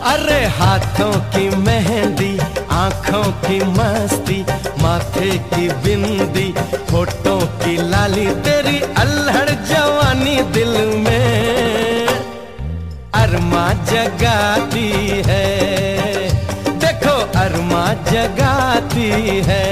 अरे हाथों की मेहंदी, आंखों की मस्ती, माथे की बिंदी, होठों की लाली, तेरी अल्हड़ जवानी दिल में अरमा जगाती है। देखो अरमा जगाती है।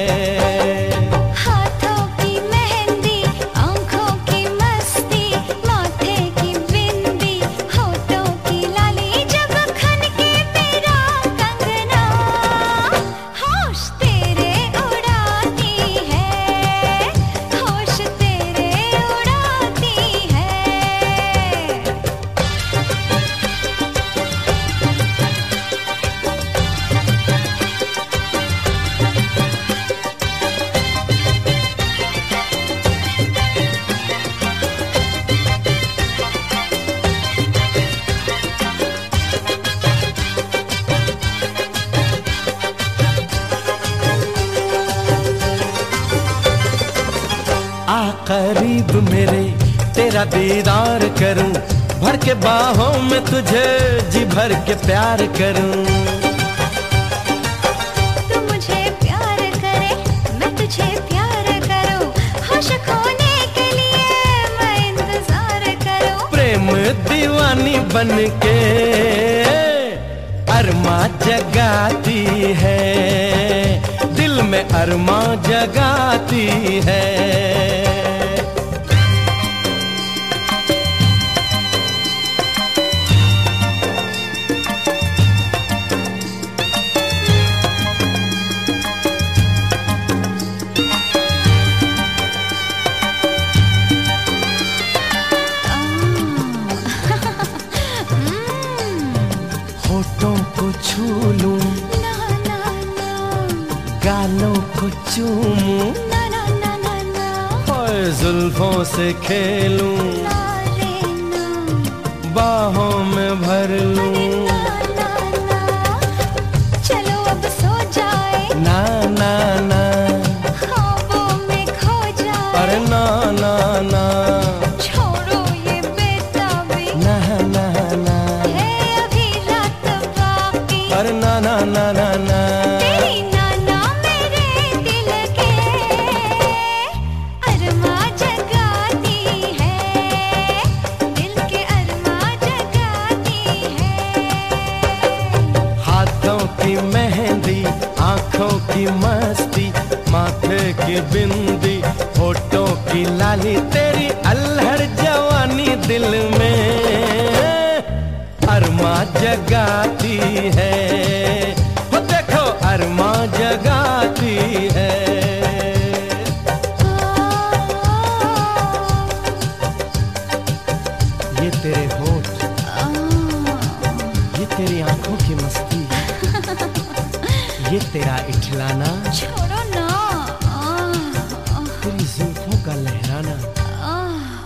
आ करीब मेरे तेरा दीदार करूं, भर के बाहों में तुझे जी भर के प्यार करूं। तू मुझे प्यार करे, मैं तुझे प्यार करूं, खुश होने के लिए मैं इंतजार करूं। प्रेम दीवानी बनके अरमा जगाती है, दिल में अरमा जगाती है। होठों को छू लूं, ना ना ना, गालों को चूमूं, ना ना ना ना ना, और जुल्फों से खेलूं, ना रे ना, बाहों में भर लूं। ना ना ना, चलो अब सो जाए, ना ना ना, ख्वाबों में खो जाए। अरे ना ना ना, छोड़ो ये बेताबी, ना ना ना, है अभी रात बाकी। अरे ना ना ना ना ना। तेरी नाना मेरे दिल के अरमा जगाती है, दिल के अरमा जगाती है। हाथों की मेहंदी, आंखों की मस्ती, माथे की बिंदी, होठों की लाली, तेरी अल्हड़ जवानी दिल में अरमा जगाती है। हो देखो अरमा जगाती है। ये तेरे होठ, ये तेरी आंखों की मस्ती, ये तेरा इठलाना, छोड़ो ना, तेरी जुल्फों का लहराना।